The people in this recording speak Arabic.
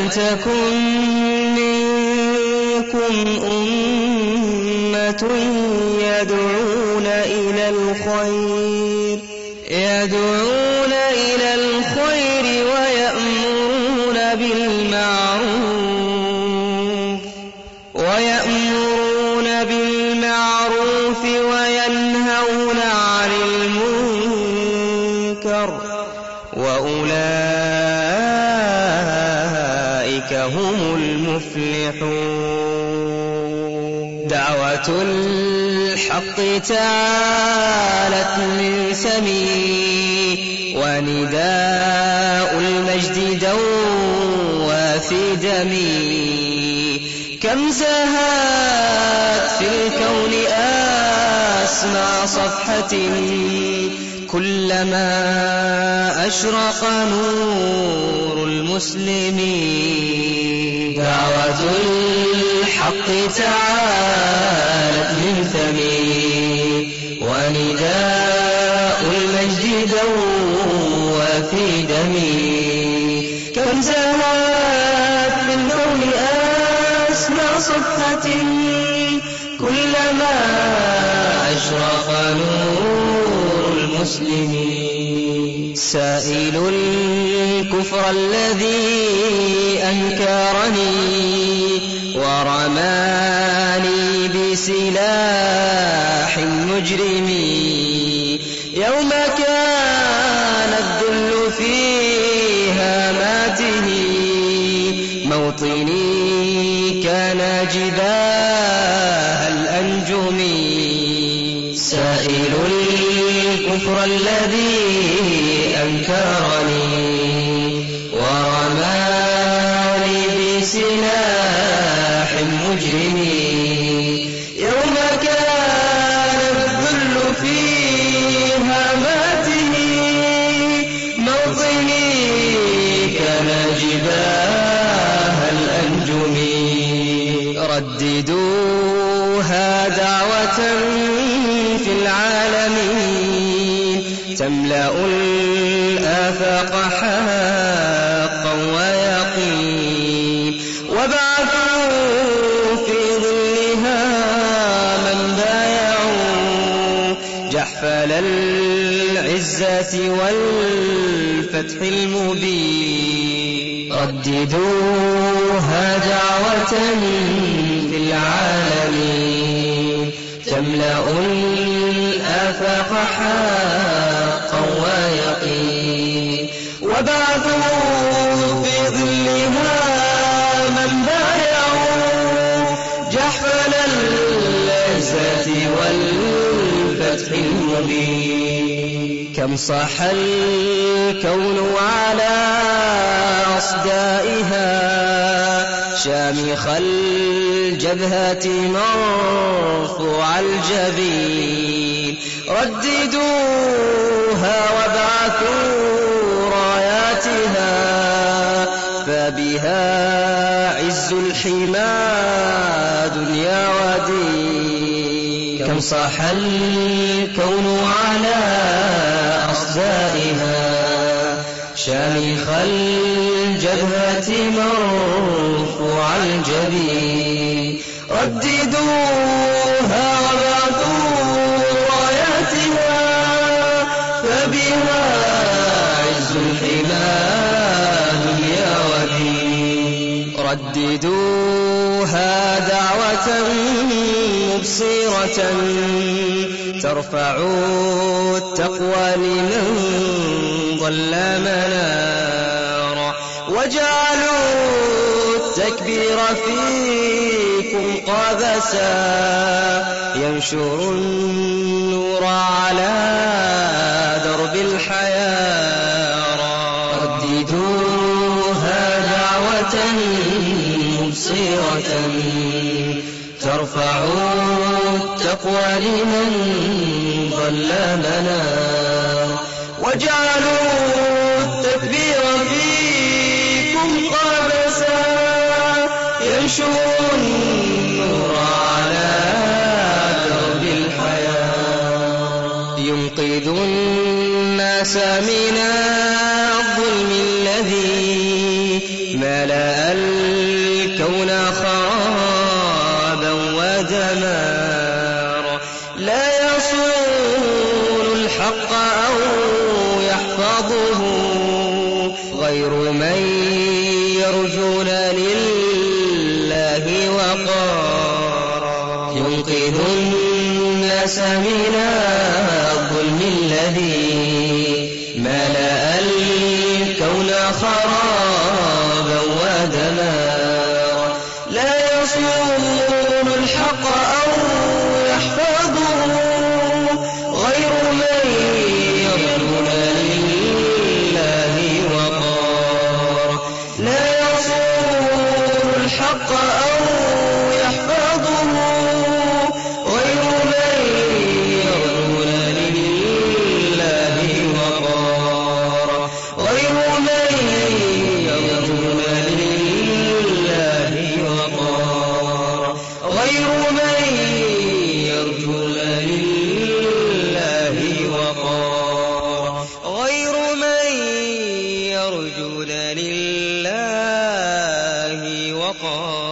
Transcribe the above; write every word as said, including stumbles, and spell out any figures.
ولتكن منكم أمة يدعون إلى الخير يدعون إلى الخير ويأمرون بالمعروف ويأمرون بالمعروف وينهون عن المنكر وأولئك هم المفلحون. دعوة الحق تعالت من سمي ونداء المجد دوى في دمي. كم زهت في الكون أسمى صفحة كلما أشرق نور المسلمين. دعوة الحق تعالت من فمي ونداء المجد دوى في دمي. كم زهت في الكون أسمى صفحة كلما أشرق نور المسلمين. سائل الكفر الذي أنكرني ورماني بسلاح مجرمي. يوم كان الذل في هاماته موطني كان جباه الأنجم. سائل الكفر الذي أنكرني ورماني بسلاح مجرمي. يوم كان الذل في هاماته موطني كان جباه الأنجم. رددوها دعوة في العالمين تملأ الآفاق حقا ويقين. وبعثوا في ظلها من بايعوا جحفل العزة والفتح المبين. رددوها دعوة في العالمين تملأ الآفاق حقا ويقين. وبعثوا في ظلها من بايعوا جحفل العزة والفتح المبين. كم صاح الكون على أصدائها شامخ الجبهة مرفوع الجبين. رددوها وابعثوا راياتها فبها عز الحمى دنيا ودين. كم صاح الكون على أصدائها شامخ الجبهة مرفوع الجبين. رددوها وابعثوا راياتها فبها عز الحمى دنيا ودين. رددوها دعوة مبصرة ترفع التقوى لمن ضل منارا. وجعلوا التكبير فيكم قابسا ينشر النور على درب الحياة. رددوها دعوة مبصرة ترفع التقوى لمن ضل منار. وجعلوا التكبير فيكم قابسا ينشر النور على درب الحياة. ينقذ الناس من الظلم الذي ما ملأ الكون خرابا ودمارا لا يصون الحق أو يحفظه غير من يرجون لله وقارا ينقذ الناس من الظلم الذي ملأ الكون خرابا ودمارا لا يصون الحق أو يحفظه غير من يرجون لله وقارا لا يصون الحق أو يحفظه غير من يرجون لله وقارا غير من يرجون لله وقارا غير من يرجون لله وقارا غير من يرجون لله وقارا